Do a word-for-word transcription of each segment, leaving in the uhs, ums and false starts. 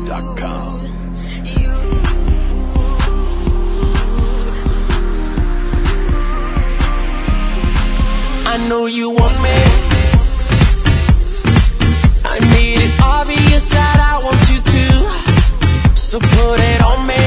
dot com. I know you want me. I made it obvious that I want you to, so put it on me.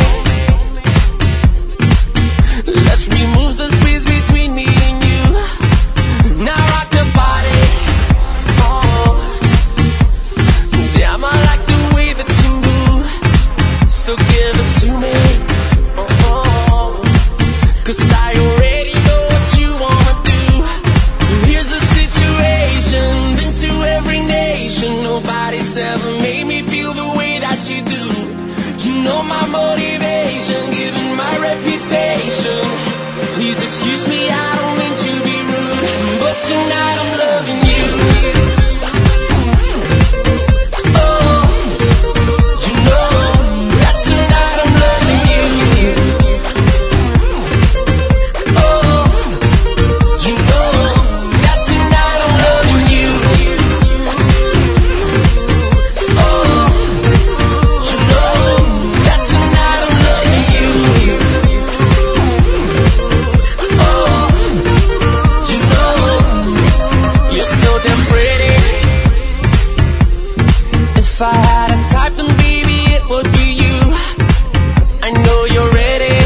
Let's remove the space between me and you. Now rock the body. Oh, damn, I like the way that you move, so give it to me. Oh, cause I already know what you wanna do. Here's the situation, been to every nation. Nobody's ever made me feel the way that you do. You know my motivation, given my reputation. Please excuse me, I don't mean to be rude, but tonight I'm loving you. Oh, you know that tonight I'm loving you. Oh, you know that tonight I'm loving you. Oh, you know that tonight I'm loving you. Oh, you know you're so damn pretty. If I had a type, then baby it would be you. I know you're ready.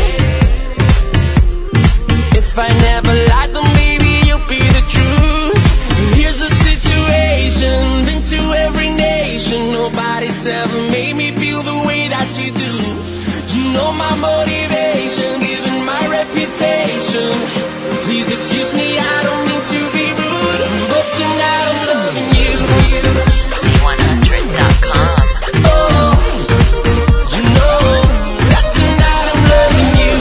If I never lied, then maybe you'll be the truth. Here's the situation, been to every nation. Nobody's ever made me feel the way that you do. You know my motivation, given my reputation. Please excuse me, I don't mean to be rude, but tonight I'm loving you. C one hundred dot com. Oh, you know that tonight I'm loving you.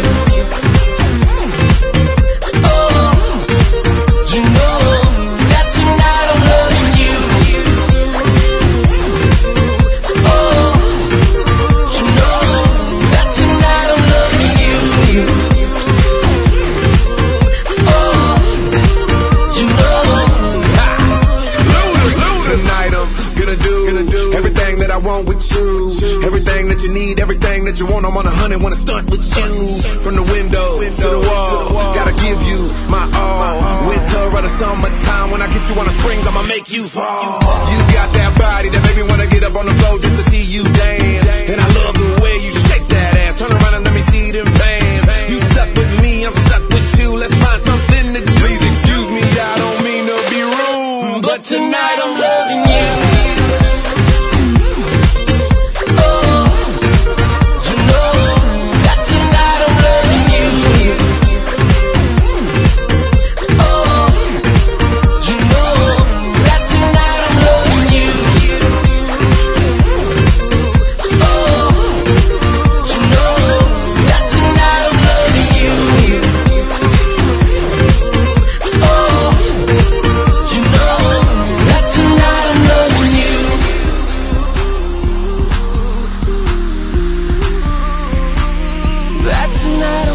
Oh, you know that tonight I'm loving you. Oh, you know that tonight I'm loving you. Oh, you know. Tonight I'm gonna do, gonna do everything that I want with you. Everything that you need, everything that you want. I'm on a hundred, wanna stunt with you. From the window to the wall, gotta give you my all. Winter or the summertime, when I get you on the springs, I'ma make you fall. You got that body that make me wanna get up on the floor just to see you dance. And I love the way you shake that ass. Turn around and let me see them pants. You stuck with me, I'm stuck with you. Let's find something to do. Please excuse me, I don't mean to be rude, But tonight I'm loving you. Oh, you know that tonight I'm loving you. Oh, you know that tonight I'm loving you. Oh, you know that tonight I'm loving you. Oh, you know that tonight I'm loving you. That tonight